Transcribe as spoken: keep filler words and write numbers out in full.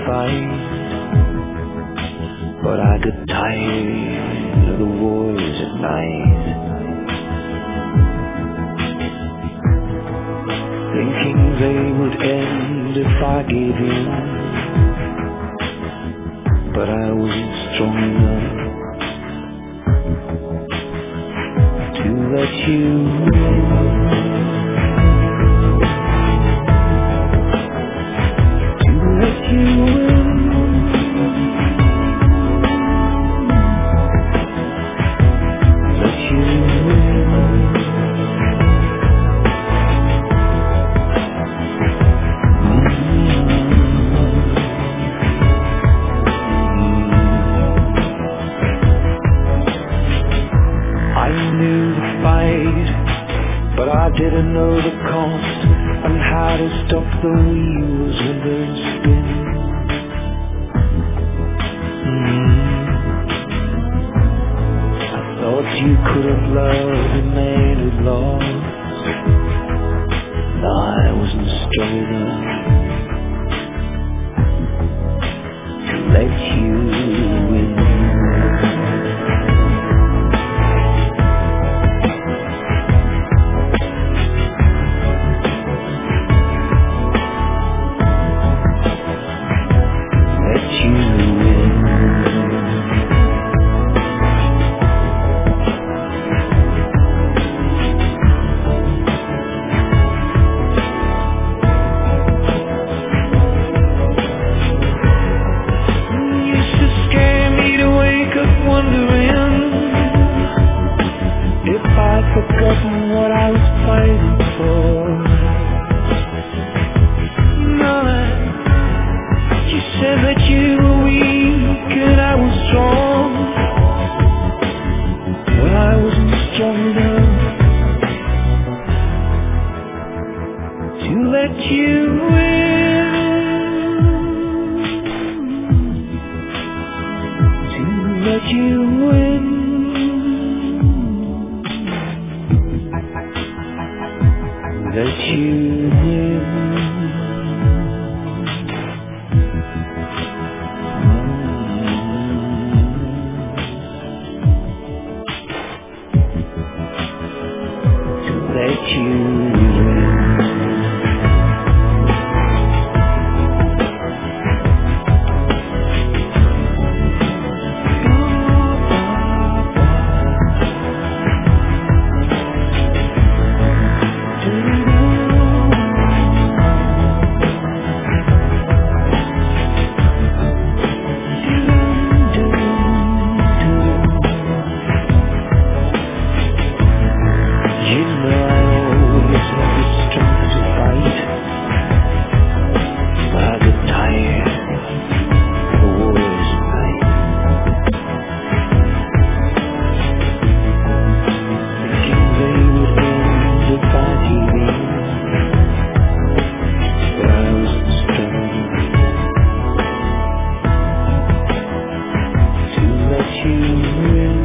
fight, but I got tired of the wars at night, thinking they would end if I gave in, but I wasn't strong enough to let you in. But I didn't know the cost and how to stop the wheels when they spin. Mm. I thought you could have loved and made it lost. I wasn't strong enough to let you in. Forgotten what I was fighting for. No, you said that you were weak and I was strong, but I wasn't strong enough to let you in, to let you in. Let you in. To let you you in.